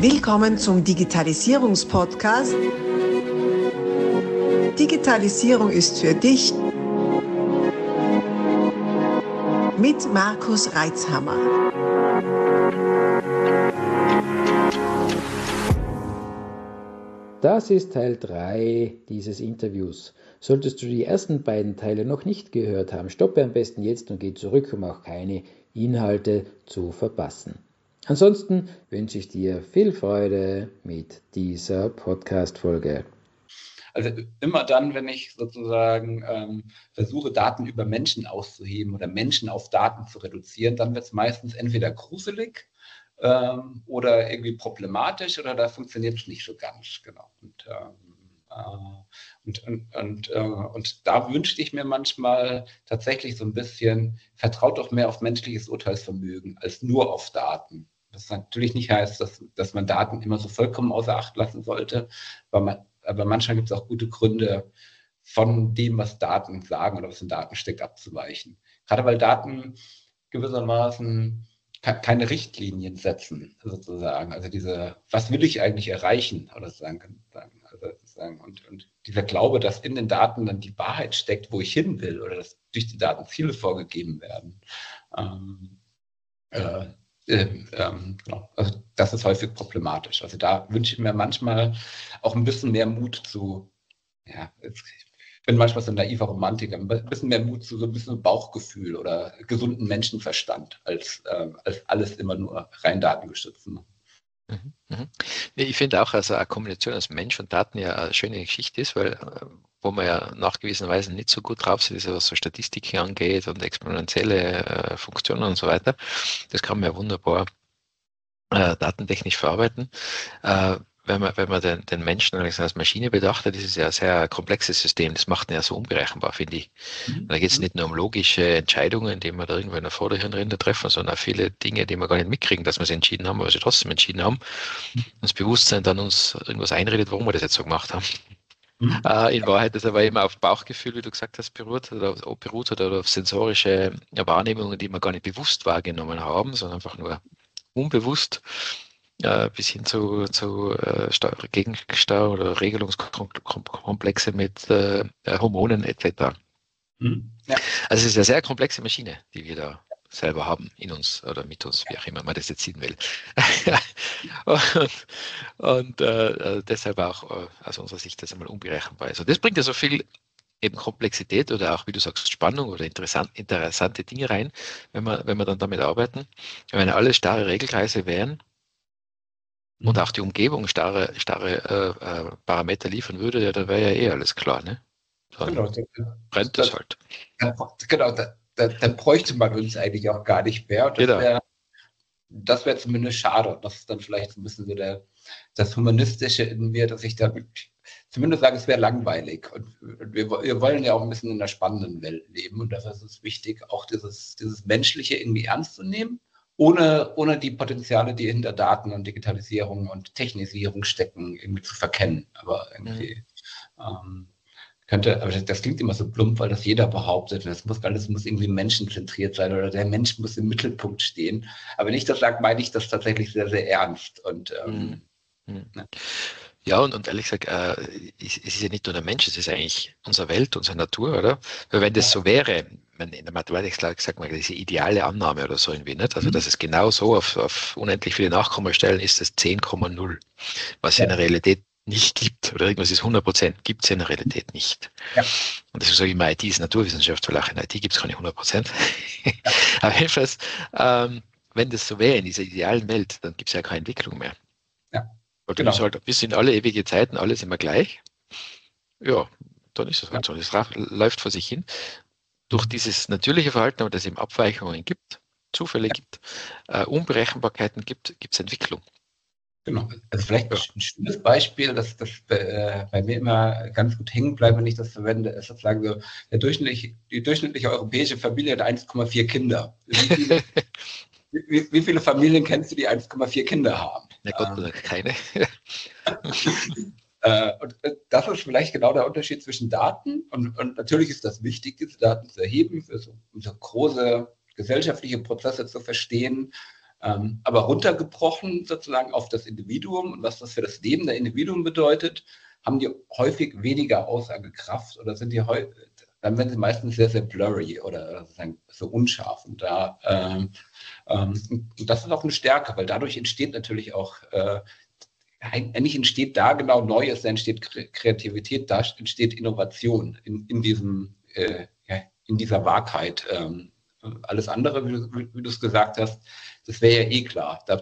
Willkommen zum Digitalisierungspodcast. Digitalisierung ist für dich mit Markus Reitzhammer. Das ist Teil 3 dieses Interviews. Solltest du die ersten beiden Teile noch nicht gehört haben, stoppe am besten jetzt und geh zurück, um auch keine Inhalte zu verpassen. Ansonsten wünsche ich dir viel Freude mit dieser Podcast-Folge. Also immer dann, wenn ich sozusagen versuche, Daten über Menschen auszuheben oder Menschen auf Daten zu reduzieren, dann wird es meistens entweder gruselig oder irgendwie problematisch oder da funktioniert es nicht so ganz, genau. Und da wünschte ich mir manchmal tatsächlich so ein bisschen, vertraut doch mehr auf menschliches Urteilsvermögen als nur auf Daten. Das natürlich nicht heißt, dass man Daten immer so vollkommen außer Acht lassen sollte, aber manchmal gibt es auch gute Gründe, von dem, was Daten sagen oder was in Daten steckt, abzuweichen. Gerade weil Daten gewissermaßen keine Richtlinien setzen, sozusagen. Also was will ich eigentlich erreichen? Oder und dieser Glaube, dass in den Daten dann die Wahrheit steckt, wo ich hin will, oder dass durch die Daten Ziele vorgegeben werden. Genau. Also das ist häufig problematisch. Also da wünsche ich mir manchmal auch ein bisschen mehr Mut zu, ich bin manchmal so ein naiver Romantiker, ein bisschen mehr Mut zu so ein bisschen Bauchgefühl oder gesunden Menschenverstand als alles immer nur rein datengestützt. Ich finde auch, also eine Kombination aus Mensch und Daten ja eine schöne Geschichte ist, weil wo man ja nachgewiesenerweise nicht so gut drauf ist, was so Statistiken angeht und exponentielle Funktionen und so weiter. Das kann man ja wunderbar datentechnisch verarbeiten. Wenn man den Menschen als Maschine betrachtet, ist es ja ein sehr komplexes System. Das macht ihn ja so unberechenbar, finde ich. Da geht es nicht nur um logische Entscheidungen, die wir da irgendwo in der Vorderhirnrinde treffen, sondern auch viele Dinge, die wir gar nicht mitkriegen, dass wir sie entschieden haben, aber sie trotzdem entschieden haben. Das Bewusstsein dann uns irgendwas einredet, warum wir das jetzt so gemacht haben. In Wahrheit ist aber immer auf Bauchgefühl, wie du gesagt hast, beruht oder auf sensorische Wahrnehmungen, die wir gar nicht bewusst wahrgenommen haben, sondern einfach nur unbewusst. Bis hin zu Gegenstau oder Regelungskomplexe mit Hormonen etc. Ja. Also es ist eine sehr komplexe Maschine, die wir da selber haben in uns oder mit uns, wie auch immer man das jetzt sehen will. und deshalb auch aus unserer Sicht das einmal unberechenbar ist. Und das bringt ja so viel eben Komplexität oder auch, wie du sagst, Spannung oder interessante Dinge rein, wenn wir dann damit arbeiten. Wenn alle starre Regelkreise wären, und auch die Umgebung starre Parameter liefern würde, ja, dann wäre ja eh alles klar, ne? Dann brennt es halt. Genau, dann bräuchte man uns eigentlich auch gar nicht mehr. Und das wäre zumindest schade. Das ist dann vielleicht so ein bisschen so das Humanistische in mir, dass ich da zumindest sage, es wäre langweilig. Und wir wollen ja auch ein bisschen in einer spannenden Welt leben. Und dafür ist es wichtig, auch dieses Menschliche irgendwie ernst zu nehmen. Ohne die Potenziale, die hinter Daten und Digitalisierung und Technisierung stecken, irgendwie zu verkennen. Aber irgendwie aber das klingt immer so plump, weil das jeder behauptet. Alles muss irgendwie menschenzentriert sein oder der Mensch muss im Mittelpunkt stehen. Aber wenn ich das sage, meine ich das tatsächlich sehr, sehr ernst. Und ja, und ehrlich gesagt, es ist ja nicht nur der Mensch, es ist eigentlich unsere Welt, unsere Natur, oder? Weil wenn das so wäre, in der Mathematik sagt man, diese ideale Annahme oder so irgendwie, nicht? Also, dass es genau so auf unendlich viele Nachkommastellen ist, das 10,0, was ja in der Realität nicht gibt, oder irgendwas ist 100%, gibt es in der Realität nicht. Ja. Und deswegen sage ich immer, IT ist Naturwissenschaft, weil auch in IT gibt es keine 100%. Ja. Aber jedenfalls, wenn das so wäre in dieser idealen Welt, dann gibt es ja keine Entwicklung mehr. Ja. Weil du halt, wir sind alle ewige Zeiten, alles immer gleich. Ja, dann ist es halt so. Das läuft vor sich hin. Durch dieses natürliche Verhalten, aber dass es eben Abweichungen gibt, Zufälle gibt, Unberechenbarkeiten gibt es Entwicklung. Genau. Also vielleicht ein schönes Beispiel, das bei mir immer ganz gut hängen bleibt, wenn ich das verwende, ist sozusagen so, die durchschnittliche europäische Familie hat 1,4 Kinder. Wie viele Familien kennst du, die 1,4 Kinder haben? Na Gott, keine. Und das ist vielleicht genau der Unterschied zwischen Daten und natürlich ist das wichtig, diese Daten zu erheben, für so große gesellschaftliche Prozesse zu verstehen. Aber runtergebrochen sozusagen auf das Individuum und was das für das Leben der Individuen bedeutet, haben die häufig weniger Aussagekraft oder sind die dann werden sie meistens sehr, sehr blurry oder so unscharf. Und das ist auch eine Stärke, weil dadurch entsteht natürlich auch, eigentlich entsteht da genau Neues, da entsteht Kreativität, da entsteht Innovation in dieser Wahrheit. Alles andere, wie du es gesagt hast, das wäre ja eh klar. Da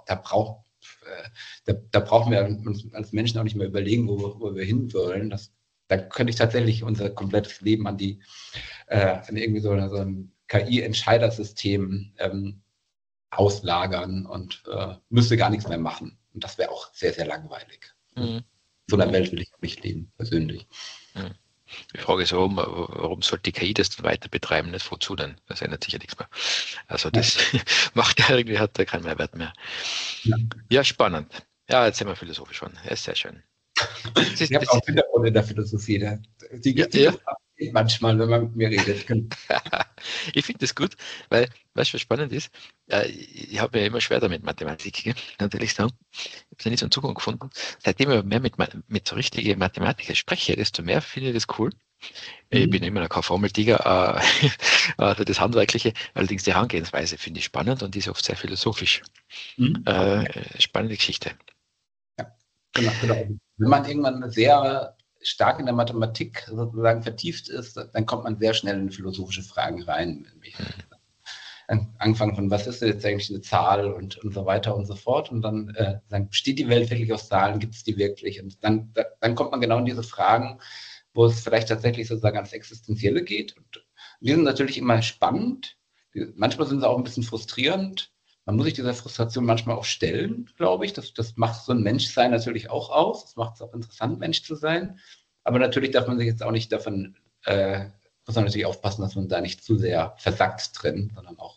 brauchen wir als Menschen auch nicht mehr überlegen, wo wir hin wollen. Da könnte ich tatsächlich unser komplettes Leben an irgendwie so ein KI-Entscheidersystem auslagern und müsste gar nichts mehr machen. Und das wäre auch sehr, sehr langweilig. In so einer Welt will ich nicht leben, persönlich. Die Frage ist, warum sollte die KI das dann weiter betreiben? Nicht wozu denn? Das ändert sich ja nichts mehr. Also das macht ja irgendwie, hat da keinen Mehrwert mehr. Ja, spannend. Ja, jetzt sind wir philosophisch schon. Ja, ist sehr schön. Ich habe auch Hintergrund in der Philosophie. Die manchmal, wenn man mit mir redet. Ich finde das gut, weil, weißt du, was spannend ist? Ich habe mir immer schwer damit Mathematik, natürlich sagen. Ich habe da nicht so einen Zugang gefunden. Seitdem ich mehr mit so richtigen Mathematikern spreche, desto mehr finde ich das cool. Ich bin immer noch kein Formeltiger, das Handwerkliche, allerdings die Herangehensweise finde ich spannend und die ist oft sehr philosophisch. Spannende Geschichte. Ja, genau. Wenn man irgendwann sehr stark in der Mathematik sozusagen vertieft ist, dann kommt man sehr schnell in philosophische Fragen rein. Angefangen von, was ist jetzt eigentlich eine Zahl und so weiter und so fort. Und dann besteht die Welt wirklich aus Zahlen, gibt es die wirklich? Und dann kommt man genau in diese Fragen, wo es vielleicht tatsächlich sozusagen ans Existenzielle geht. Und die sind natürlich immer spannend. Manchmal sind sie auch ein bisschen frustrierend. Man muss sich dieser Frustration manchmal auch stellen, glaube ich. Das macht so ein Menschsein natürlich auch aus. Das macht es auch interessant, Mensch zu sein. Aber natürlich darf man sich jetzt auch nicht davon, muss man natürlich aufpassen, dass man da nicht zu sehr versackt drin, sondern auch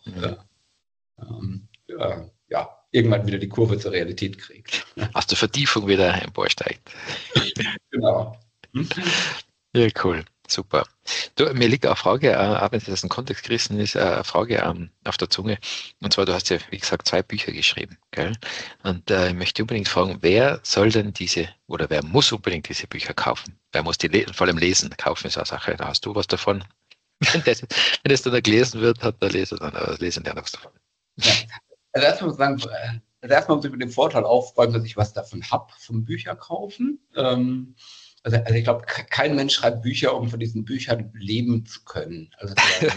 irgendwann wieder die Kurve zur Realität kriegt. Aus der Vertiefung wieder emporsteigt. Genau. Ja, cool. Super. Du, mir liegt eine Frage, auch wenn es aus dem Kontext gerissen ist, eine Frage auf der Zunge. Und zwar, du hast ja, wie gesagt, 2 Bücher geschrieben, gell? Und ich möchte unbedingt fragen, wer muss unbedingt diese Bücher kaufen? Wer muss die vor allem lesen? Kaufen ist eine Sache, da hast du was davon. Wenn das dann gelesen wird, hat der Leser dann nichts davon. Ja. Also erstmal muss ich mit dem Vorteil aufräumen, dass ich was davon habe, vom Bücher kaufen. Also ich glaube, kein Mensch schreibt Bücher, um von diesen Büchern leben zu können. Also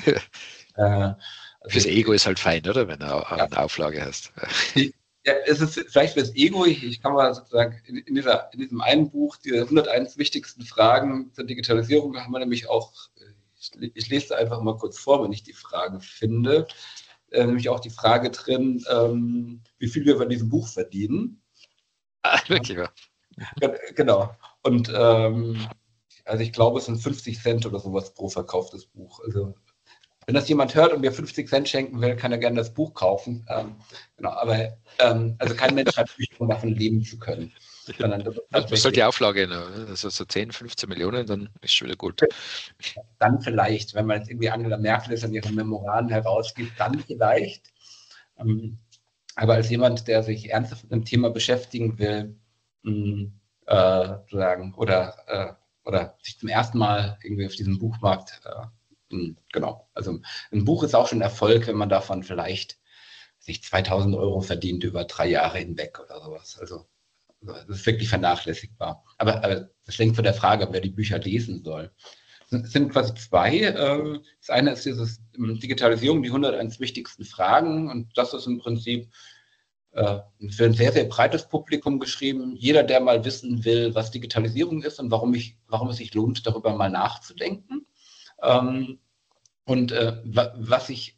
fürs Ego ist halt fein, oder? Wenn du eine Auflage hast. Ja, es ist vielleicht fürs Ego. Ich kann mal sozusagen in diesem einen Buch, die 101 wichtigsten Fragen zur Digitalisierung, haben wir nämlich auch, ich lese da einfach mal kurz vor, wenn ich die Frage finde, nämlich auch die Frage drin, wie viel wir bei diesem Buch verdienen. Wirklich wahr. Genau. Und also ich glaube, es sind 50 Cent oder sowas pro verkauftes Buch. Also wenn das jemand hört und mir 50 Cent schenken will, kann er gerne das Buch kaufen. Genau, aber also kein Mensch hat Bücher, um davon leben zu können. Das ist halt die Auflage, also so 10, 15 Millionen, dann ist schon wieder gut. Dann vielleicht, wenn man jetzt irgendwie Angela Merkel ist und ihre Memoiren herausgibt, dann vielleicht. Aber als jemand, der sich ernsthaft mit dem Thema beschäftigen will, sozusagen, oder sich zum ersten Mal irgendwie auf diesem Buchmarkt, genau. Also ein Buch ist auch schon ein Erfolg, wenn man davon vielleicht sich 2.000 € verdient über 3 Jahre hinweg oder sowas. Also das ist wirklich vernachlässigbar. Aber das hängt von der Frage, wer die Bücher lesen soll. Es sind quasi 2. Das eine ist dieses Digitalisierung, die 101 wichtigsten Fragen. Und das ist im Prinzip für ein sehr, sehr breites Publikum geschrieben. Jeder, der mal wissen will, was Digitalisierung ist und warum es sich lohnt, darüber mal nachzudenken. Und was ich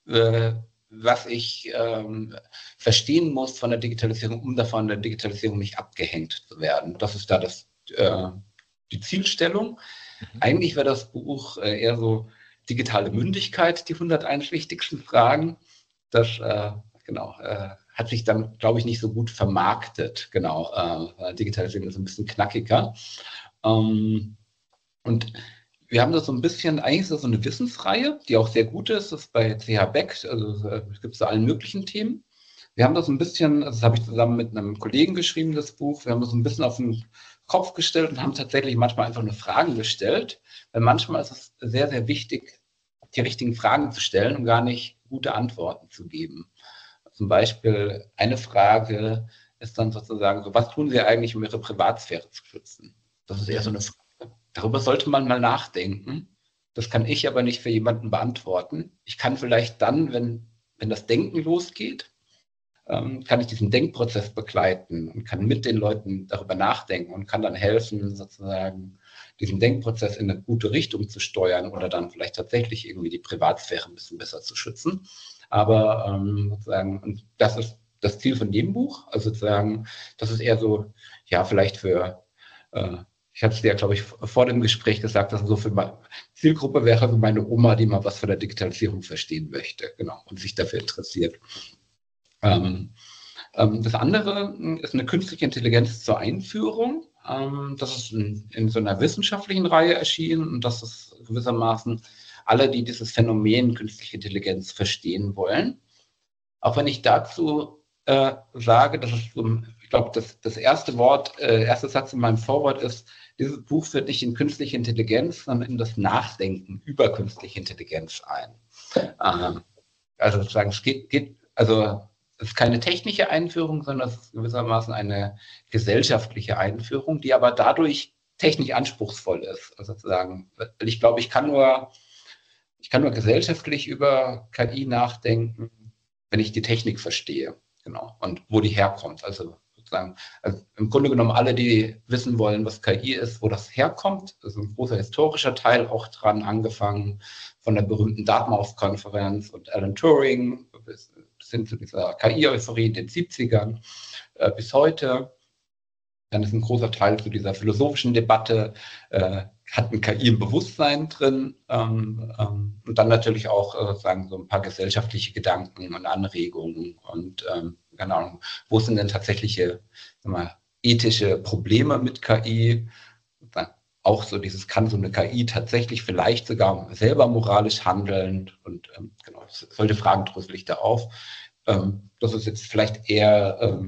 verstehen muss von der Digitalisierung, um davon der Digitalisierung nicht abgehängt zu werden. Das ist da die Zielstellung. Eigentlich wäre das Buch eher so digitale Mündigkeit, die 101 wichtigsten Fragen. Das hat sich dann, glaube ich, nicht so gut vermarktet. Genau, Digitalisierung ist ein bisschen knackiger. Und wir haben das so ein bisschen, eigentlich ist das so eine Wissensreihe, die auch sehr gut ist. Das ist bei CH Beck, also es gibt zu allen möglichen Themen. wir haben das ein bisschen, also das habe ich zusammen mit einem Kollegen geschrieben, das Buch, wir haben das ein bisschen auf den Kopf gestellt und haben tatsächlich manchmal einfach nur Fragen gestellt, weil manchmal ist es sehr, sehr wichtig, die richtigen Fragen zu stellen und gar nicht gute Antworten zu geben. Zum Beispiel eine Frage ist dann sozusagen so, was tun Sie eigentlich, um Ihre Privatsphäre zu schützen? Das ist eher so eine Frage. Darüber sollte man mal nachdenken. Das kann ich aber nicht für jemanden beantworten. Ich kann vielleicht dann, wenn das Denken losgeht, kann ich diesen Denkprozess begleiten und kann mit den Leuten darüber nachdenken und kann dann helfen, sozusagen diesen Denkprozess in eine gute Richtung zu steuern oder dann vielleicht tatsächlich irgendwie die Privatsphäre ein bisschen besser zu schützen. Aber sozusagen, und das ist das Ziel von dem Buch, also sozusagen, das ist eher so, ja, vielleicht für, ich hatte es dir, glaube ich, vor dem Gespräch gesagt, dass so für meine Zielgruppe wäre für meine Oma, die mal was von der Digitalisierung verstehen möchte, genau, und sich dafür interessiert. Das andere ist eine künstliche Intelligenz zur Einführung. Das ist in so einer wissenschaftlichen Reihe erschienen und das ist gewissermaßen alle, die dieses Phänomen künstliche Intelligenz verstehen wollen. Auch wenn ich dazu sage, dass es, ich glaube, das erste Satz in meinem Vorwort ist, dieses Buch führt nicht in künstliche Intelligenz, sondern in das Nachdenken über künstliche Intelligenz ein. Also sozusagen, es ist keine technische Einführung, sondern es ist gewissermaßen eine gesellschaftliche Einführung, die aber dadurch technisch anspruchsvoll ist. Also sozusagen, ich glaube, ich kann nur gesellschaftlich über KI nachdenken, wenn ich die Technik verstehe, genau, und wo die herkommt. Also sozusagen, also im Grunde genommen alle, die wissen wollen, was KI ist, wo das herkommt, das ist ein großer historischer Teil auch dran, angefangen von der berühmten Dartmouth-Konferenz und Alan Turing bis hin zu dieser KI-Euphorie in den 70ern bis heute. Dann ist ein großer Teil zu dieser philosophischen Debatte, hat ein KI im Bewusstsein drin und dann natürlich auch sagen so ein paar gesellschaftliche Gedanken und Anregungen und keine Ahnung, wo sind denn tatsächliche ethische Probleme mit KI? Dann auch so dieses, kann so eine KI tatsächlich vielleicht sogar selber moralisch handeln und genau, solche Fragen drösel ich da auf. Das ist jetzt vielleicht eher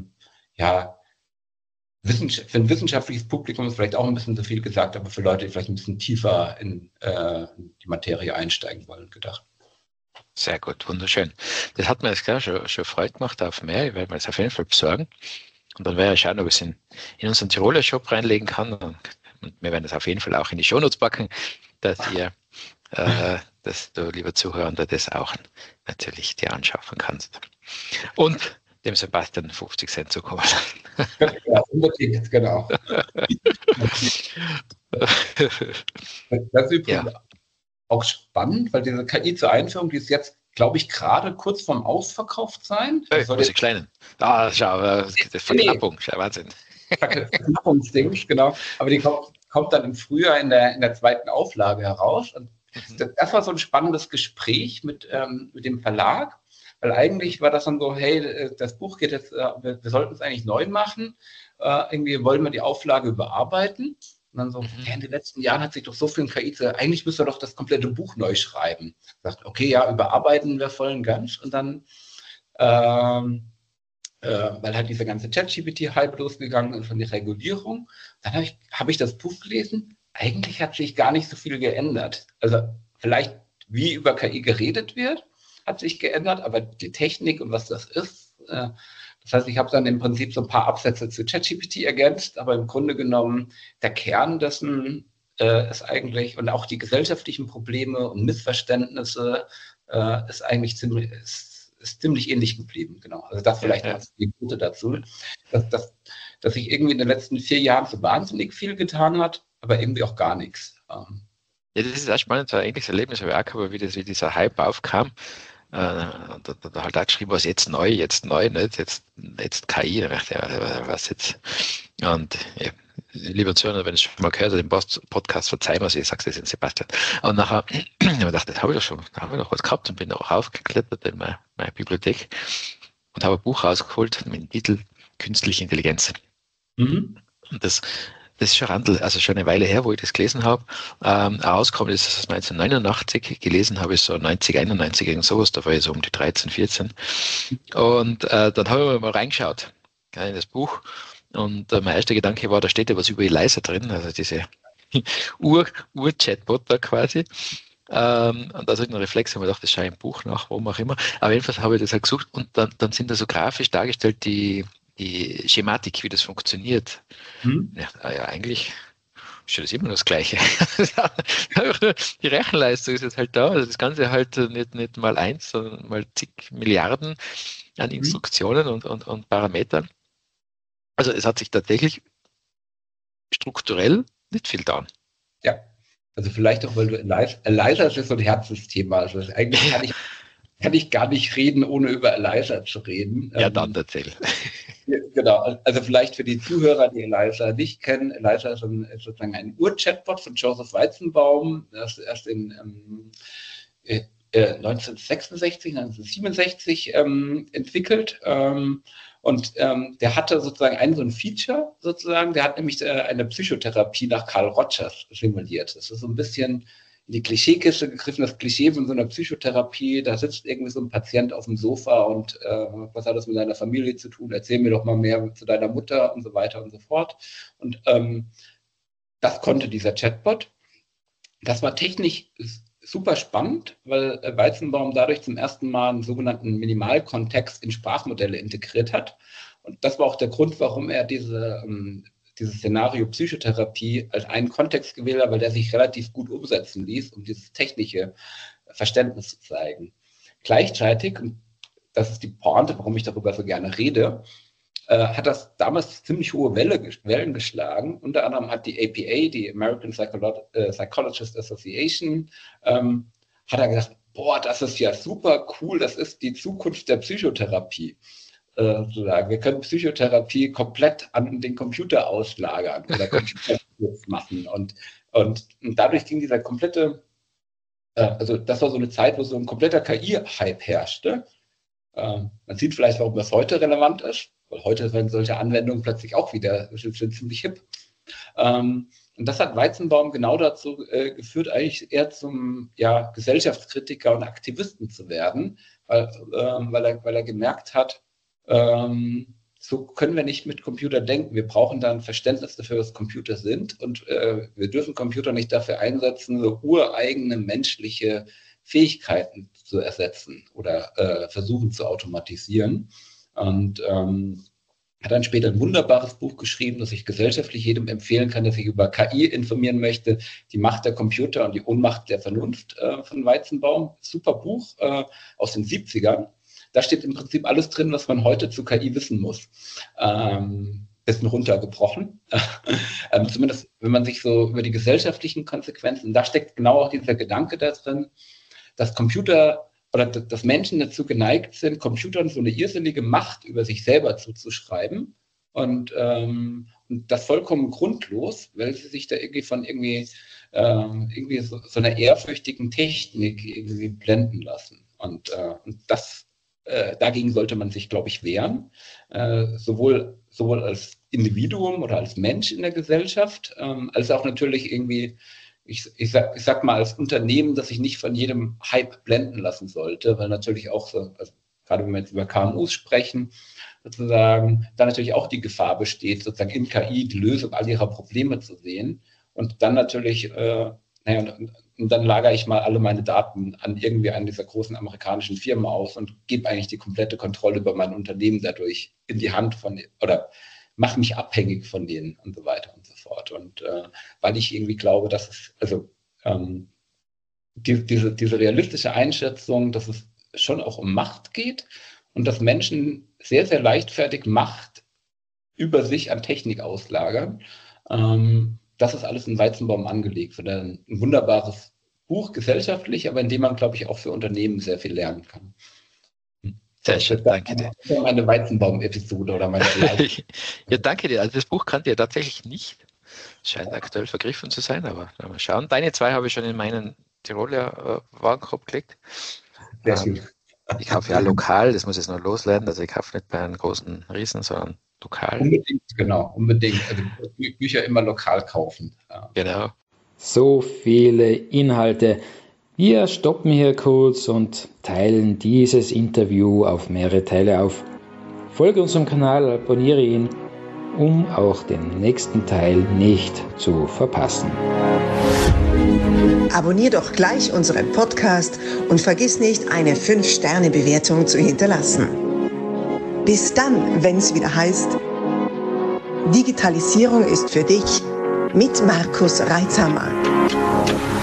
für ein wissenschaftliches Publikum ist vielleicht auch ein bisschen zu viel gesagt, aber für Leute, die vielleicht ein bisschen tiefer in die Materie einsteigen wollen, gedacht. Sehr gut, wunderschön. Das hat mir jetzt klar schon Freude gemacht auf mehr. Ich werde mir das auf jeden Fall besorgen. Und dann werde ich schauen, ob ich es in unseren Tiroler Shop reinlegen kann. Und wir werden das auf jeden Fall auch in die Shownotes packen, dass ihr, dass du, lieber Zuhörer, das auch natürlich dir anschaffen kannst. Und dem Sebastian 50 Cent zukommen lassen. Ja, unbedingt, genau. Das ist übrigens auch spannend, weil diese KI zur Einführung, die ist jetzt, glaube ich, gerade kurz vorm Ausverkauft sein. Hey, muss ich kleinen. Ah, schau, das Verknappung, Wahnsinn. Verknappungsding, genau. Aber die kommt dann im Frühjahr in der zweiten Auflage heraus. Und das war so ein spannendes Gespräch mit dem Verlag. Weil eigentlich war das dann so, hey, das Buch geht jetzt, wir sollten es eigentlich neu machen. Irgendwie wollen wir die Auflage überarbeiten. Und dann so, in den letzten Jahren hat sich doch so viel in KI, eigentlich müsst ihr doch das komplette Buch neu schreiben. Sagt, okay, ja, überarbeiten wir voll und ganz. Und dann, weil halt dieser ganze ChatGPT-Hype losgegangen ist und die Regulierung, dann habe ich das Buch gelesen. Eigentlich hat sich gar nicht so viel geändert. Also vielleicht, wie über KI geredet wird, hat sich geändert, aber die Technik und was das ist, das heißt, ich habe dann im Prinzip so ein paar Absätze zu ChatGPT ergänzt, aber im Grunde genommen der Kern dessen ist eigentlich, und auch die gesellschaftlichen Probleme und Missverständnisse ist eigentlich ziemlich ähnlich geblieben, genau. Also das vielleicht als die Gute dazu, dass sich irgendwie in den letzten 4 Jahren so wahnsinnig viel getan hat, aber irgendwie auch gar nichts. Ja, das ist auch spannend, so ein ähnliches Erlebnis habe ich auch gehabt, wie dieser Hype aufkam. Da halt auch geschrieben, was jetzt neu, nicht jetzt KI, was jetzt. Und ja, lieber Zuhörer, wenn ich schon mal gehört habe, den Podcast, verzeih mir, ich sage es jetzt Sebastian. Und nachher habe ich gedacht, da habe ich noch was gehabt und bin auch aufgeklettert in meine Bibliothek und habe ein Buch rausgeholt mit dem Titel Künstliche Intelligenz. Und das das ist schon Randl, also schon eine Weile her, wo ich das gelesen habe. Rausgekommen ist es 1989, gelesen habe ich so 90, 91, irgend sowas, da war ich so um die 13, 14. Und dann habe ich mal reingeschaut in das Buch. Und mein erster Gedanke war, da steht ja was über Eliza drin, also diese Ur-Chatbot da quasi. Und da ist ein Reflex, habe ich gedacht, das schaue ich im Buch nach, wo auch immer. Aber jedenfalls habe ich das halt gesucht und dann sind da so grafisch dargestellt die Schematik, wie das funktioniert. Ja, eigentlich ist das immer das Gleiche. Die Rechenleistung ist jetzt halt da, also das Ganze halt nicht mal 1, sondern mal zig Milliarden an Instruktionen und Parametern. Also es hat sich tatsächlich strukturell nicht viel getan. Ja, also vielleicht auch, weil du Eliza ist so ein Herzensthema. Also eigentlich kann ich gar nicht reden, ohne über Eliza zu reden. Ja, dann erzähl. Genau, also vielleicht für die Zuhörer, die Eliza nicht kennen. Eliza ist sozusagen ein Ur-Chatbot von Joseph Weizenbaum, das erst in 1966, 1967 entwickelt. Und der hatte sozusagen so ein Feature, sozusagen, der hat nämlich eine Psychotherapie nach Carl Rogers simuliert. Das ist so ein bisschen in die Klischeekiste gegriffen, das Klischee von so einer Psychotherapie, da sitzt irgendwie so ein Patient auf dem Sofa und was hat das mit deiner Familie zu tun? Erzähl mir doch mal mehr zu deiner Mutter und so weiter und so fort. Und das konnte dieser Chatbot. Das war technisch super spannend, weil Weizenbaum dadurch zum ersten Mal einen sogenannten Minimalkontext in Sprachmodelle integriert hat. Und das war auch der Grund, warum er dieses Szenario Psychotherapie als einen Kontext gewählt hat, weil der sich relativ gut umsetzen ließ, um dieses technische Verständnis zu zeigen. Gleichzeitig, und das ist die Pointe, warum ich darüber so gerne rede, hat das damals ziemlich hohe Wellen geschlagen. Unter anderem hat die APA, die American Psychologist Association, hat er gesagt, boah, das ist ja super cool, das ist die Zukunft der Psychotherapie. Wir können Psychotherapie komplett an den Computer auslagern oder Computer machen. Und dadurch ging dieser komplette, also das war so eine Zeit, wo so ein kompletter KI-Hype herrschte. Man sieht vielleicht, warum das heute relevant ist, weil heute werden solche Anwendungen plötzlich auch wieder sind ziemlich hip. Und das hat Weizenbaum genau dazu geführt, eigentlich eher zum Gesellschaftskritiker und Aktivisten zu werden, weil er gemerkt hat, so können wir nicht mit Computer denken. Wir brauchen da ein Verständnis dafür, was Computer sind, und wir dürfen Computer nicht dafür einsetzen, so ureigene menschliche Fähigkeiten zu ersetzen oder versuchen zu automatisieren. Und hat dann später ein wunderbares Buch geschrieben, das ich gesellschaftlich jedem empfehlen kann, der sich über KI informieren möchte, Die Macht der Computer und die Ohnmacht der Vernunft von Weizenbaum. Super Buch aus den 70ern. Da steht im Prinzip alles drin, was man heute zu KI wissen muss. Bisschen runtergebrochen. Zumindest, wenn man sich so über die gesellschaftlichen Konsequenzen, da steckt genau auch dieser Gedanke da drin, dass Computer oder dass Menschen dazu geneigt sind, Computern so eine irrsinnige Macht über sich selber zuzuschreiben und das vollkommen grundlos, weil sie sich da irgendwie so einer ehrfürchtigen Technik irgendwie blenden lassen. Und das dagegen sollte man sich, glaube ich, wehren, sowohl als Individuum oder als Mensch in der Gesellschaft, als auch natürlich irgendwie, ich sag mal, als Unternehmen, das sich nicht von jedem Hype blenden lassen sollte, weil natürlich auch so, also gerade wenn wir jetzt über KMUs sprechen, sozusagen, da natürlich auch die Gefahr besteht, sozusagen in KI die Lösung all ihrer Probleme zu sehen und dann natürlich, und dann lagere ich mal alle meine Daten an dieser großen amerikanischen Firma aus und gebe eigentlich die komplette Kontrolle über mein Unternehmen dadurch in die Hand oder mache mich abhängig von denen und so weiter und so fort. Und weil ich irgendwie glaube, dass es, also diese realistische Einschätzung, dass es schon auch um Macht geht und dass Menschen sehr, sehr leichtfertig Macht über sich an Technik auslagern, das ist alles in Weizenbaum angelegt. Ein wunderbares Buch gesellschaftlich, aber in dem man, glaube ich, auch für Unternehmen sehr viel lernen kann. Sehr schön, danke dir. Eine Weizenbaum-Episode oder meine Ja, danke dir. Also das Buch kannte ich tatsächlich nicht. Scheint aktuell vergriffen zu sein, aber mal schauen. Deine 2 habe ich schon in meinen Tiroler Warenkorb gelegt. Sehr schön. Ich kaufe ja lokal, das muss ich jetzt noch loslernen. Also ich kaufe nicht bei einem großen Riesen, sondern lokal. Unbedingt, genau, unbedingt. Also Bücher immer lokal kaufen. Ja. Genau. So viele Inhalte. Wir stoppen hier kurz und teilen dieses Interview auf mehrere Teile auf. Folge unserem Kanal, abonniere ihn, um auch den nächsten Teil nicht zu verpassen. Abonnier doch gleich unseren Podcast und vergiss nicht, eine 5-Sterne-Bewertung zu hinterlassen. Bis dann, wenn es wieder heißt, Digitalisierung ist für dich mit Markus Reitzhammer.